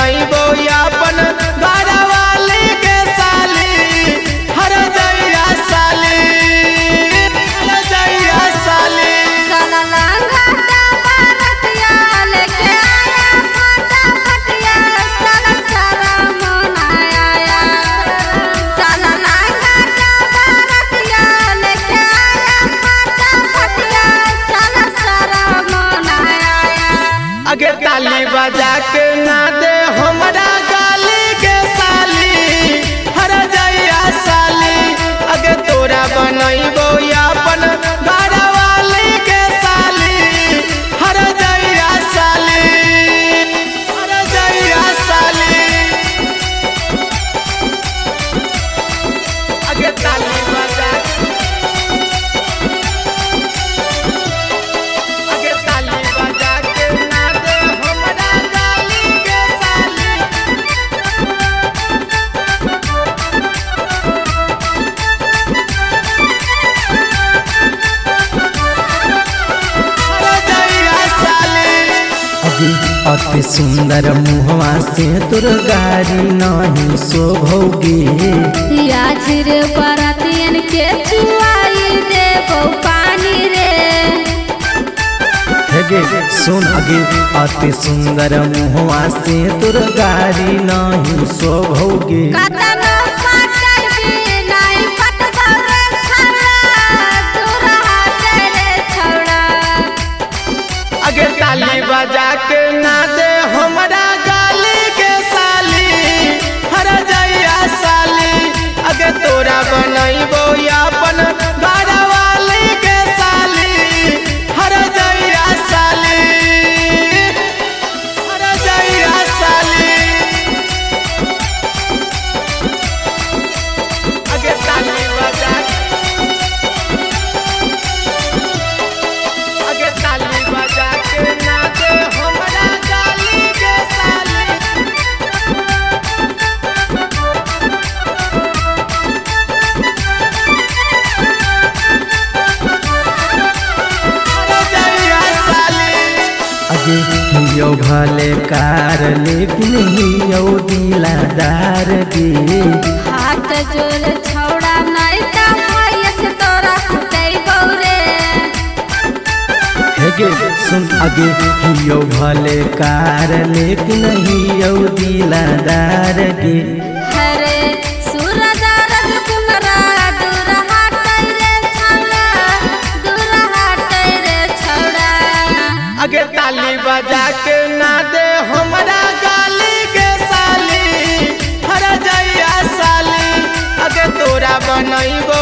बनैबो अपन घरवाली के साली हर जइया साली हर जइया साली। साला लंगा का बारतिया लेके आया फटाफटिया साला सारा मनाया। साला लंगा का बारतिया लेके आया फटाफटिया साला सारा मनाया। अगे ताली बजा के ना दे हमरा गाली के साली हर जइया साली। अगे तोरा बनैबो अपन घरवाली के साली हर जइया साली हर जइया साली। अगे ताली बजा अगे ताली बजा के ना दे हमरा गाली के साली। हर जइया साली। अभी अति सुंदर मुहवा से तोर गारी नहीं शोभोगे। याझिर बरातियन के चुआई देबो पानी रे। हेगे सुन अगे अति सुंदर मुहवा से तोर गारी नहीं शोभोगे। कतनो पटबी नहीं पटबो रे छौड़ा दूर हटे रे छौड़ा। अगे ताली बजा के ना दे हमरा गाली के साली हर जइया साली। अगे तोरा बनैबो अपन घरवाली के साली हर जइया साली हर जइया साली। अगे ताली बजा अगे ताली बजा के ना दे हमरा गाली के साली। हर जइया साली। अगे हियो भले कार लेकिन हियो दिलादार गे। हाथ जोर छौड़ा नहीं त भैया से तोरा कुटैबो रे। हेगे सुन अगे हियो भले कार लेकिन हियो दिलादार गे। हरे सूरज कुमरा दूर हटे रे छौड़ा दूर हटे रे छौड़ा। अगे ताली बजा के ना दे हमरा गाली के साली हर जइया साली। अगे तोरा बनैबो